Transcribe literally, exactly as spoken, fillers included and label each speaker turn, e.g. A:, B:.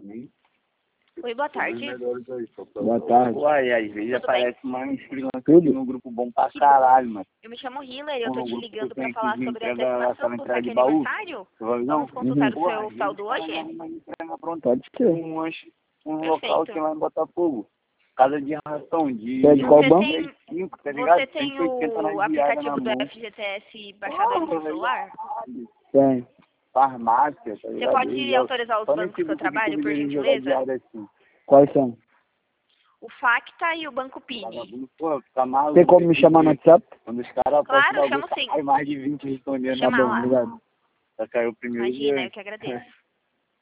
A: Oi, boa tarde.
B: Boa tarde.
C: Uai, às vezes
A: Tudo
C: aparece uma inscrição
B: Tudo?
C: no grupo bom pra caralho, mano.
A: Eu me chamo Hiller e eu tô
C: No
A: te
C: grupo
A: ligando
C: que
A: pra
C: tem
A: falar
C: que
A: sobre a
C: entrega
A: antecipação
C: aquela
A: do
C: entrega
A: saque
C: de baú.
A: aniversário.
C: Você vai ver, não?
A: Vamos consultar
B: Uhum.
A: o seu saldo hoje?
B: Pode ser.
C: Um, um local
A: Perfeito.
C: que é lá em Botafogo. Casa de ração, de...
B: Você é de qual
A: Você
B: banco?
A: tem,
C: cinco, tá ligado?
A: você tem
C: cento e oitenta na
A: o
C: diária
A: aplicativo
C: na
A: do
C: mão.
A: F G T S baixado aí no seu celular?
B: Tem.
C: Farmácia, tá
A: Você
C: ligado?
A: pode
C: Eles-
A: autorizar os
C: só
A: bancos
C: nesse
A: que eu
C: grupo que
A: trabalho, por
C: eles jogam
A: gentileza?
C: diária assim.
B: Quais são?
A: O Facta e o Banco Pini.
C: Vagabundo, pô, fica maluco.
B: Tem como me chamar no WhatsApp?
C: Quando os caras
A: Claro,
C: postam
A: chamo
C: bagulho,
A: sim.
C: sai mais de vinte respondendo.
B: Tá
A: Chama
B: bom,
A: lá.
B: obrigado.
C: Já caiu o primeiro
A: Imagina,
C: dia.
A: eu que agradeço.